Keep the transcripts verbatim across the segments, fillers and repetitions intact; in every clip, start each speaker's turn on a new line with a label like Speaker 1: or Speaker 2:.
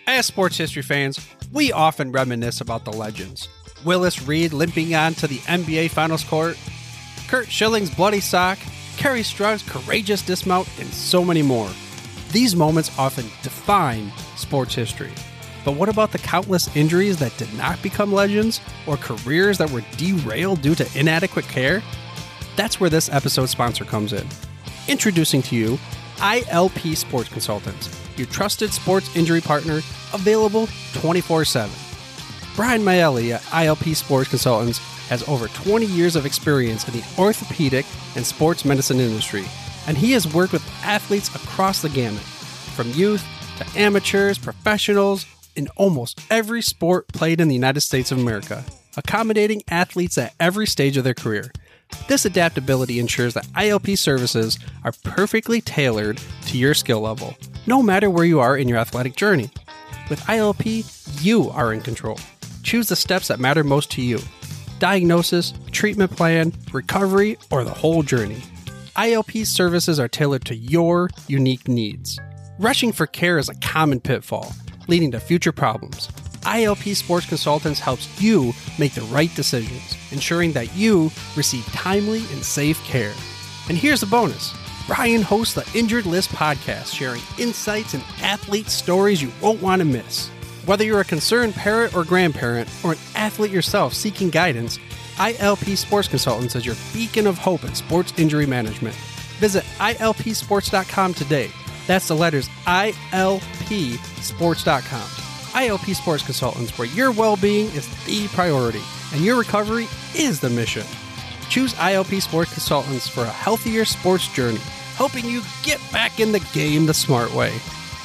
Speaker 1: As sports history fans, we often reminisce about the legends. Willis Reed limping on to the N B A Finals court, Curt Schilling's bloody sock, Kerry Strug's courageous dismount, and so many more. These moments often define sports history. But what about the countless injuries that did not become legends, or careers that were derailed due to inadequate care? That's where this episode's sponsor comes in. Introducing to you, I L P Sports Consultants, your trusted sports injury partner, available twenty-four seven. Brian Maelli at I L P Sports Consultants has over twenty years of experience in the orthopedic and sports medicine industry, and he has worked with athletes across the gamut, from youth to amateurs, professionals, in almost every sport played in the United States of America, accommodating athletes at every stage of their career. This adaptability ensures that I L P services are perfectly tailored to your skill level, no matter where you are in your athletic journey. With I L P, you are in control. Choose the steps that matter most to you. Diagnosis, treatment plan, recovery, or the whole journey. I L P services are tailored to your unique needs. Rushing for care is a common pitfall, leading to future problems. I L P Sports Consultants helps you make the right decisions, ensuring that you receive timely and safe care. And here's a bonus. Brian hosts the Injured List podcast, sharing insights and athlete stories you won't want to miss. Whether you're a concerned parent or grandparent, or an athlete yourself seeking guidance, I L P Sports Consultants is your beacon of hope in sports injury management. Visit I L P sports dot com today. That's the letters I L P sports dot com. I L P Sports Consultants, where your well-being is the priority and your recovery is the mission. Choose I L P Sports Consultants for a healthier sports journey, helping you get back in the game the smart way.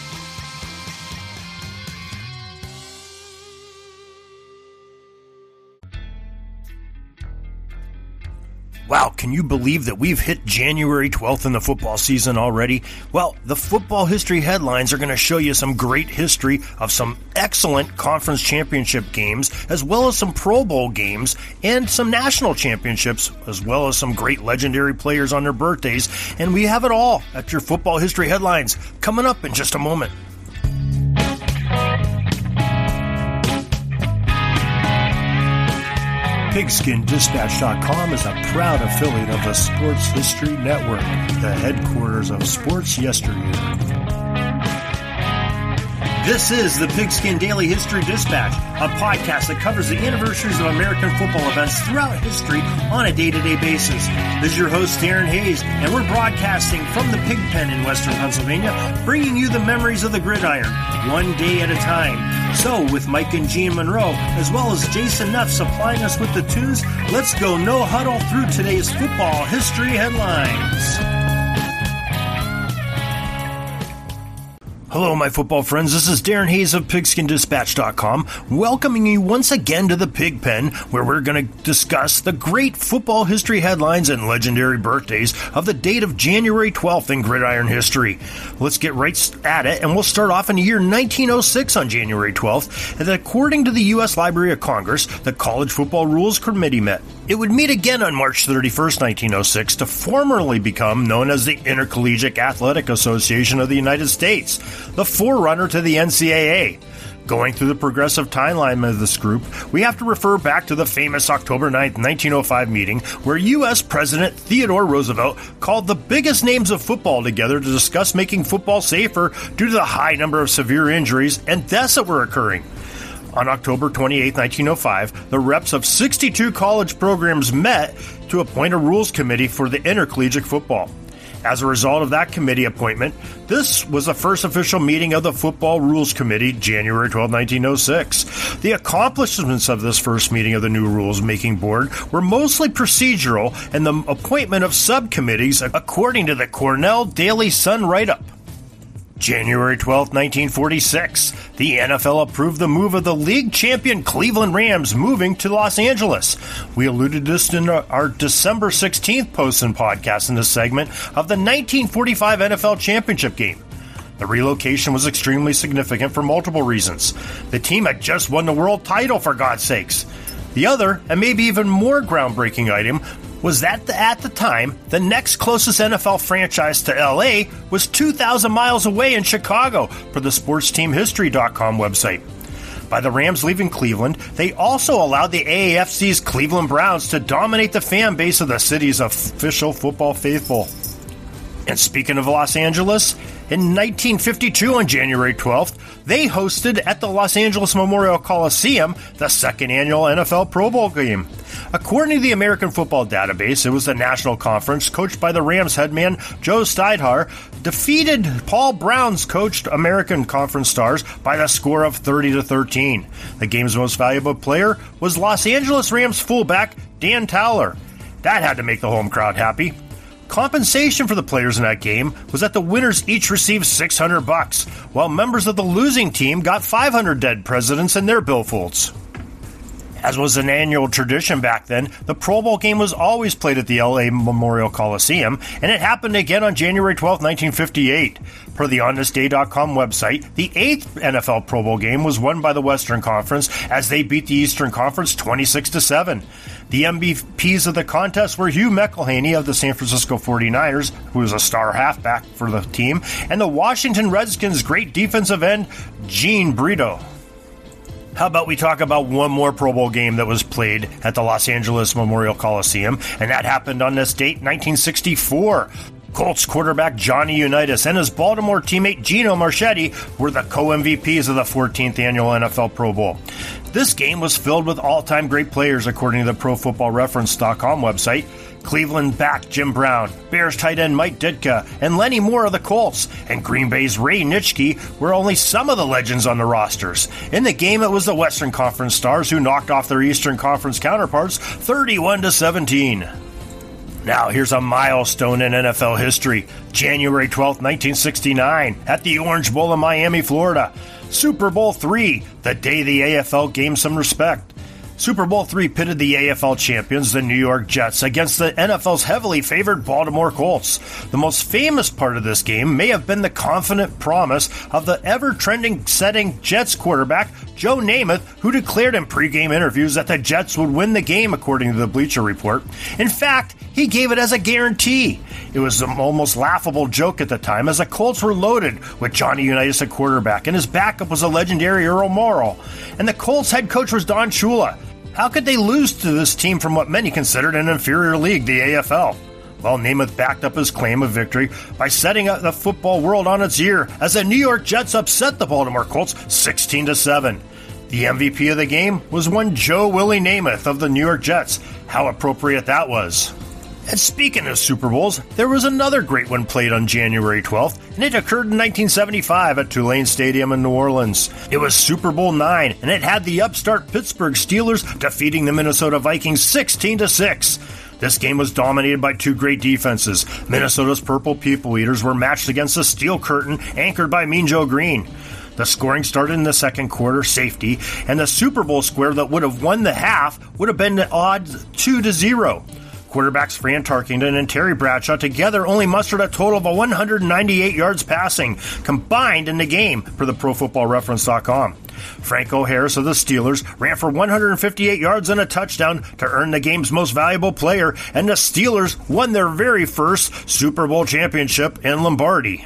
Speaker 2: Wow, can you believe that we've hit January twelfth in the football season already? Well, the football history headlines are going to show you some great history of some excellent conference championship games, as well as some Pro Bowl games and some national championships, as well as some great legendary players on their birthdays. And we have it all at your football history headlines coming up in just a moment. Pigskin Dispatch dot com is a proud affiliate of the Sports History Network, the headquarters of sports yesteryear. This is the Pigskin Daily History Dispatch, a podcast that covers the anniversaries of American football events throughout history on a day-to-day basis. This is your host, Darren Hayes, and we're broadcasting from the Pig Pen in Western Pennsylvania, bringing you the memories of the gridiron, one day at a time. So, with Mike and Gene Monroe, as well as Jason Neff supplying us with the tunes, let's go no huddle through today's football history headlines. Hello, my football friends. This is Darren Hayes of Pigskin Dispatch dot com, welcoming you once again to the Pig Pen, where we're going to discuss the great football history headlines and legendary birthdays of the date of January twelfth in gridiron history. Let's get right at it, and we'll start off in the year nineteen oh six on January twelfth, and according to the U S Library of Congress, the College Football Rules Committee met. It would meet again on March thirty-first, nineteen oh six, to formally become known as the Intercollegiate Athletic Association of the United States, the forerunner to the N C double A. Going through the progressive timeline of this group, we have to refer back to the famous October ninth, nineteen oh five meeting where U S President Theodore Roosevelt called the biggest names of football together to discuss making football safer due to the high number of severe injuries and deaths that were occurring. On October twenty-eighth, nineteen oh five, the reps of sixty-two college programs met to appoint a rules committee for the intercollegiate football. As a result of that committee appointment, this was the first official meeting of the Football Rules Committee, January twelfth, nineteen oh six. The accomplishments of this first meeting of the new rules-making board were mostly procedural and the appointment of subcommittees according to the Cornell Daily Sun write-up. January twelfth, nineteen forty-six, the N F L approved the move of the league champion Cleveland Rams moving to Los Angeles. We alluded to this in our December sixteenth post and podcast in this segment of the nineteen forty-five N F L championship game. The relocation was extremely significant for multiple reasons. The team had just won the world title, for God's sakes. The other, and maybe even more groundbreaking item, was that the, at the time, the next closest N F L franchise to L A was two thousand miles away in Chicago, per the sports team history dot com website. By the Rams leaving Cleveland, they also allowed the A A F C's Cleveland Browns to dominate the fan base of the city's official football faithful. And speaking of Los Angeles, in nineteen fifty-two on January twelfth, they hosted at the Los Angeles Memorial Coliseum the second annual N F L Pro Bowl game. According to the American Football Database, it was the National Conference, coached by the Rams headman Joe Stidhar, defeated Paul Brown's coached American Conference Stars by the score of thirty to thirteen. The game's most valuable player was Los Angeles Rams fullback Dan Towler. That had to make the home crowd happy. Compensation for the players in that game was that the winners each received six hundred bucks, while members of the losing team got five hundred dead presidents in their billfolds. As was an annual tradition back then, the Pro Bowl game was always played at the L A Memorial Coliseum, and it happened again on January twelfth, nineteen fifty-eight. Per the on this day dot com website, the eighth N F L Pro Bowl game was won by the Western Conference as they beat the Eastern Conference twenty-six to seven. The M V Ps of the contest were Hugh McElhaney of the San Francisco forty-niners, who was a star halfback for the team, and the Washington Redskins' great defensive end, Gene Brito. How about we talk about one more Pro Bowl game that was played at the Los Angeles Memorial Coliseum, and that happened on this date, nineteen sixty-four. Colts quarterback Johnny Unitas and his Baltimore teammate Gino Marchetti were the co-M V Ps of the fourteenth annual N F L Pro Bowl. This game was filled with all-time great players, according to the Pro Football Reference dot com website. Cleveland back Jim Brown, Bears tight end Mike Ditka, and Lenny Moore of the Colts, and Green Bay's Ray Nitschke were only some of the legends on the rosters. In the game, it was the Western Conference Stars who knocked off their Eastern Conference counterparts thirty-one to seventeen. Now, here's a milestone in N F L history. January twelfth, nineteen sixty-nine, at the Orange Bowl in Miami, Florida. Super Bowl three, the day the A F L gained some respect. Super Bowl three pitted the A F L champions, the New York Jets, against the N F L's heavily favored Baltimore Colts. The most famous part of this game may have been the confident promise of the ever-trending setting Jets quarterback, Joe Namath, who declared in pregame interviews that the Jets would win the game, according to the Bleacher Report. In fact, he gave it as a guarantee. It was an almost laughable joke at the time, as the Colts were loaded with Johnny Unitas at quarterback, and his backup was a legendary Earl Morrall. And the Colts head coach was Don Shula. How could they lose to this team from what many considered an inferior league, the A F L? Well, Namath backed up his claim of victory by setting up the football world on its ear as the New York Jets upset the Baltimore Colts sixteen to seven. The M V P of the game was one Joe Willie Namath of the New York Jets. How appropriate that was. And speaking of Super Bowls, there was another great one played on January twelfth, and it occurred in nineteen seventy-five at Tulane Stadium in New Orleans. It was Super Bowl nine, and it had the upstart Pittsburgh Steelers defeating the Minnesota Vikings sixteen to six. This game was dominated by two great defenses. Minnesota's Purple People Eaters were matched against the Steel Curtain, anchored by Mean Joe Green. The scoring started in the second quarter, safety, and the Super Bowl square that would have won the half would have been the odds two to zero. Quarterbacks Fran Tarkenton and Terry Bradshaw together only mustered a total of one hundred ninety-eight yards passing, combined in the game, per the Pro Football Reference dot com. Franco Harris of the Steelers ran for one hundred fifty-eight yards and a touchdown to earn the game's most valuable player, and the Steelers won their very first Super Bowl championship in Lombardy.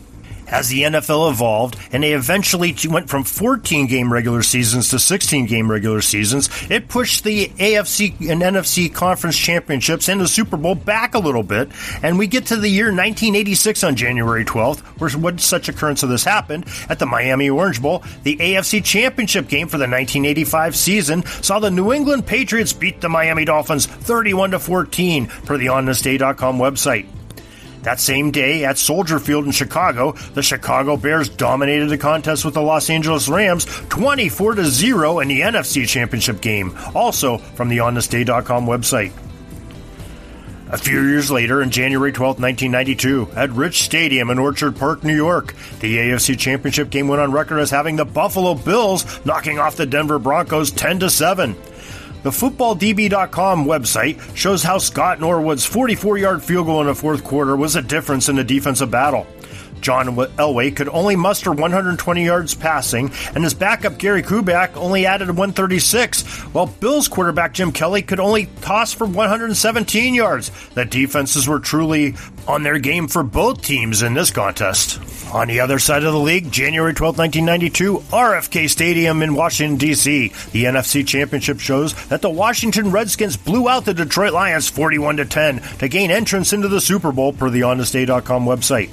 Speaker 2: As the N F L evolved, and they eventually went from fourteen-game regular seasons to sixteen-game regular seasons, it pushed the A F C and N F C conference championships and the Super Bowl back a little bit, and we get to the year nineteen eighty-six on January twelfth, where what such occurrence of this happened. At the Miami Orange Bowl, the A F C championship game for the nineteen eighty-five season saw the New England Patriots beat the Miami Dolphins thirty-one to fourteen, per the on this day dot com website. That same day, at Soldier Field in Chicago, the Chicago Bears dominated the contest with the Los Angeles Rams twenty-four to zero in the N F C Championship game, also from the on this day dot com website. A few years later, on January twelfth, nineteen ninety-two, at Rich Stadium in Orchard Park, New York, the A F C Championship game went on record as having the Buffalo Bills knocking off the Denver Broncos ten to seven. The football D B dot com website shows how Scott Norwood's forty-four-yard field goal in the fourth quarter was a difference in the defensive battle. John Elway could only muster one hundred twenty yards passing, and his backup Gary Kubiak only added one thirty-six, while Bills quarterback Jim Kelly could only toss for one hundred seventeen yards. The defenses were truly on their game for both teams in this contest. On the other side of the league, January twelfth, nineteen ninety-two, R F K Stadium in Washington, D C The N F C Championship shows that the Washington Redskins blew out the Detroit Lions forty-one to ten to gain entrance into the Super Bowl per the on this day dot com website.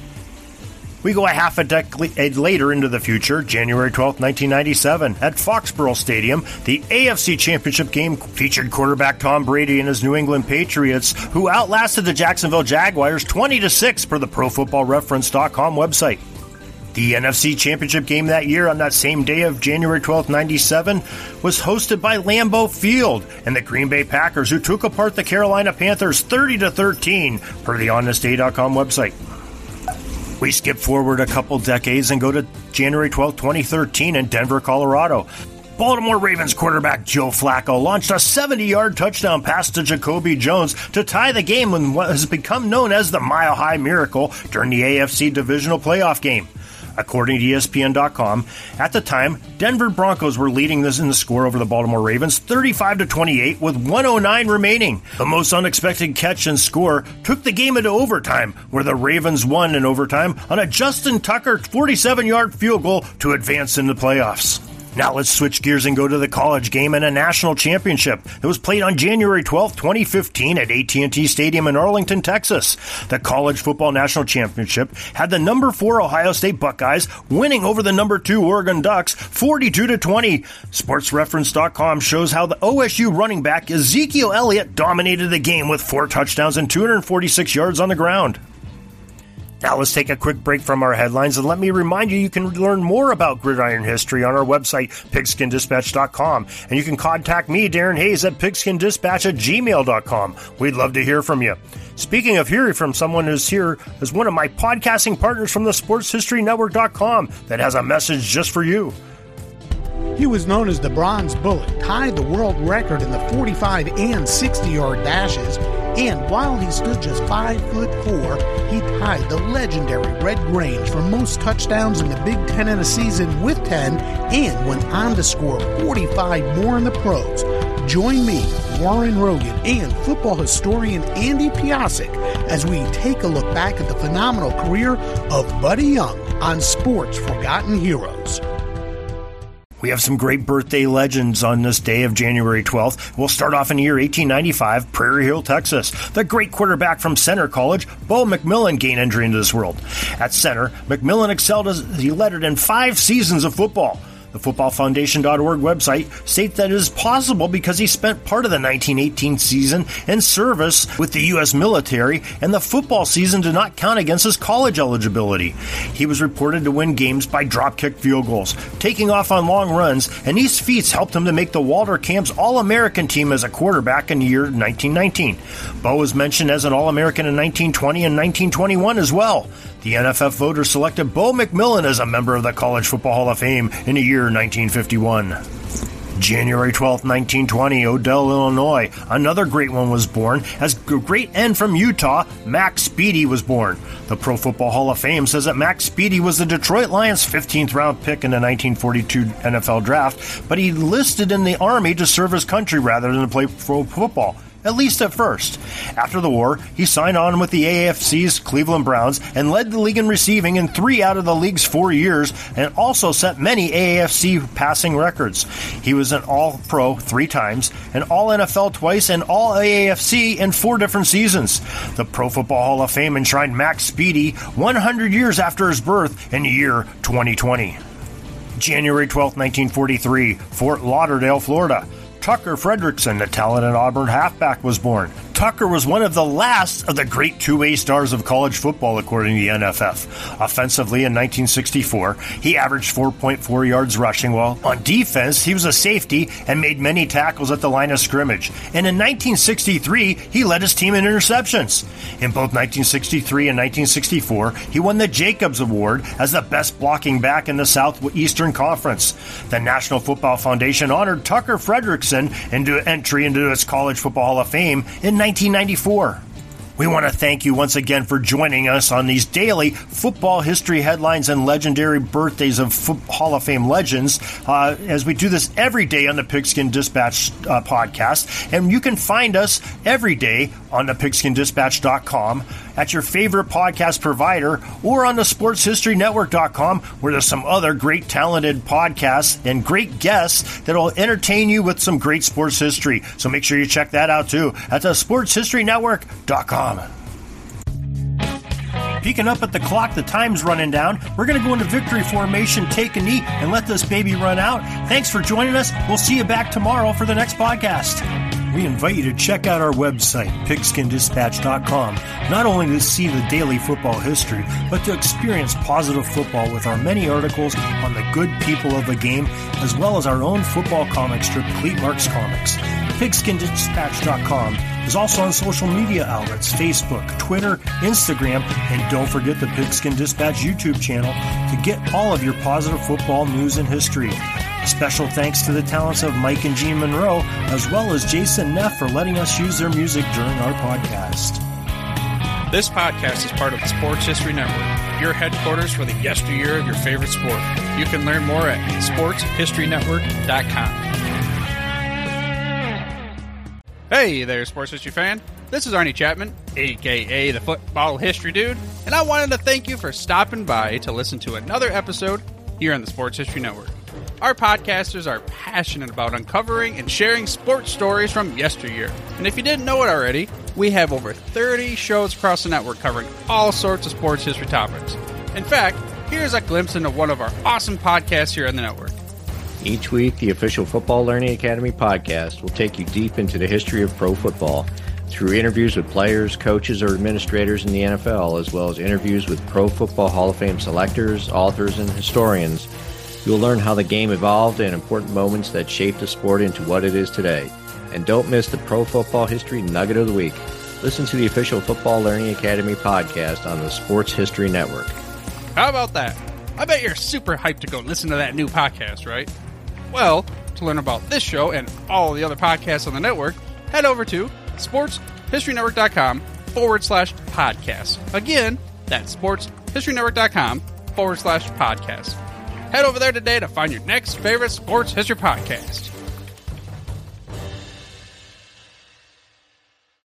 Speaker 2: We go a half a decade later into the future, January twelfth, nineteen ninety-seven. At Foxborough Stadium, the A F C Championship game featured quarterback Tom Brady and his New England Patriots, who outlasted the Jacksonville Jaguars twenty to six per the pro football reference dot com website. The N F C Championship game that year, on that same day of January twelfth, ninety-seven, was hosted by Lambeau Field and the Green Bay Packers, who took apart the Carolina Panthers thirty to thirteen per the on this day dot com website. We skip forward a couple decades and go to January twelfth, twenty thirteen in Denver, Colorado. Baltimore Ravens quarterback Joe Flacco launched a seventy-yard touchdown pass to Jacoby Jones to tie the game in what has become known as the Mile High Miracle during the A F C Divisional Playoff game. According to E S P N dot com, at the time, Denver Broncos were leading this in the score over the Baltimore Ravens thirty-five to twenty-eight with one oh nine remaining. The most unexpected catch and score took the game into overtime, where the Ravens won in overtime on a Justin Tucker forty-seven-yard field goal to advance in the playoffs. Now let's switch gears and go to the college game and a national championship that was played on January twelfth, twenty fifteen at A T and T Stadium in Arlington, Texas. The College Football National Championship had the number four Ohio State Buckeyes winning over the number two Oregon Ducks forty-two to twenty. Sports Reference dot com shows how the O S U running back Ezekiel Elliott dominated the game with four touchdowns and two hundred forty-six yards on the ground. Now let's take a quick break from our headlines and let me remind you you can learn more about gridiron history on our website, pigskin dispatch dot com. And you can contact me, Darren Hayes, at pigskin dispatch at gmail dot com. We'd love to hear from you. Speaking of hearing from someone who's here is one of my podcasting partners from the sports history network dot com that has a message just for you.
Speaker 3: He was known as the Bronze Bullet, tied the world record in the forty-five and sixty-yard dashes, and while he stood just five foot four, he tied the legendary Red Grange for most touchdowns in the Big Ten in a season with ten, and went on to score forty-five more in the pros. Join me, Warren Rogan, and football historian Andy Piasek as we take a look back at the phenomenal career of Buddy Young on Sports Forgotten Heroes.
Speaker 2: We have some great birthday legends on this day of January twelfth. We'll start off in the year eighteen ninety-five, Prairie Hill, Texas. The great quarterback from Center College, Bo McMillan, gained entry into this world. At center, McMillan excelled as he lettered in five seasons of football. The football foundation dot org website states that it is possible because he spent part of the nineteen eighteen season in service with the U S military, and the football season did not count against his college eligibility. He was reported to win games by drop-kick field goals, taking off on long runs, and these feats helped him to make the Walter Camp's All-American team as a quarterback in the year nineteen nineteen. Bo was mentioned as an All-American in nineteen twenty and nineteen twenty-one as well. The N F F voters selected Bo McMillan as a member of the College Football Hall of Fame in the year nineteen fifty-one. January twelfth, nineteen twenty, Odell, Illinois. Another great one was born. As a great end from Utah, Max Speedy was born. The Pro Football Hall of Fame says that Max Speedy was the Detroit Lions' fifteenth round pick in the nineteen forty-two N F L draft, but he enlisted in the Army to serve his country rather than to play pro football. At least at first. After the war, he signed on with the A F C's Cleveland Browns and led the league in receiving in three out of the league's four years, and also set many A A F C passing records. He was an All-Pro three times, an All-N F L twice, and All-A A F C in four different seasons. The Pro Football Hall of Fame enshrined Max Speedy one hundred years after his birth in the year twenty twenty. January twelfth, nineteen forty-three, Fort Lauderdale, Florida. Tucker Fredrickson, the talented Auburn halfback, was born. Tucker was one of the last of the great two-way stars of college football, according to the N F F. Offensively, in nineteen sixty-four, he averaged four point four yards rushing, while on defense, he was a safety and made many tackles at the line of scrimmage. And in nineteen sixty-three, he led his team in interceptions. In both nineteen sixty-three and nineteen sixty-four, he won the Jacobs Award as the best blocking back in the Southeastern Conference. The National Football Foundation honored Tucker Fredrickson into entry into its College Football Hall of Fame in nineteen ninety-four. We want to thank you once again for joining us on these daily football history headlines and legendary birthdays of Fo- Hall of Fame legends, uh, as we do this every day on the Pigskin Dispatch uh, podcast. And you can find us every day on the pigskin dispatch dot com, at your favorite podcast provider, or on the sports history network dot com, where there's some other great talented podcasts and great guests that will entertain you with some great sports history. So make sure you check that out too at the sports history network dot com. Peeking up at the clock, the time's running down. We're going to go into victory formation, take a knee, and let this baby run out. Thanks for joining us. We'll see you back tomorrow for the next podcast. We invite you to check out our website, pigskin dispatch dot com, not only to see the daily football history, but to experience positive football with our many articles on the good people of the game, as well as our own football comic strip, Cleat Marks Comics. pigskin dispatch dot com is also on social media outlets, Facebook, Twitter, Instagram, and don't forget the Pigskin Dispatch YouTube channel to get all of your positive football news and history. Special thanks to the talents of Mike and Gene Monroe, as well as Jason Neff for letting us use their music during our podcast.
Speaker 1: This podcast is part of the Sports History Network, your headquarters for the yesteryear of your favorite sport. You can learn more at sports history network dot com. Hey there, sports history fan. This is Arnie Chapman, a k a the Football History Dude, and I wanted to thank you for stopping by to listen to another episode here on the Sports History Network. Our podcasters are passionate about uncovering and sharing sports stories from yesteryear. And if you didn't know it already, we have over thirty shows across the network covering all sorts of sports history topics. In fact, here's a glimpse into one of our awesome podcasts here on the network.
Speaker 4: Each week, the official Football Learning Academy podcast will take you deep into the history of pro football through interviews with players, coaches, or administrators in the N F L, as well as interviews with Pro Football Hall of Fame selectors, authors, and historians. You'll learn how the game evolved and important moments that shaped the sport into what it is today. And don't miss the Pro Football History Nugget of the Week. Listen to the official Football Learning Academy podcast on the Sports History Network.
Speaker 1: How about that? I bet you're super hyped to go listen to that new podcast, right? Well, to learn about this show and all the other podcasts on the network, head over to sports history network dot com forward slash podcast. Again, that's sports history network dot com forward slash podcast. Head over there today to find your next favorite sports history podcast.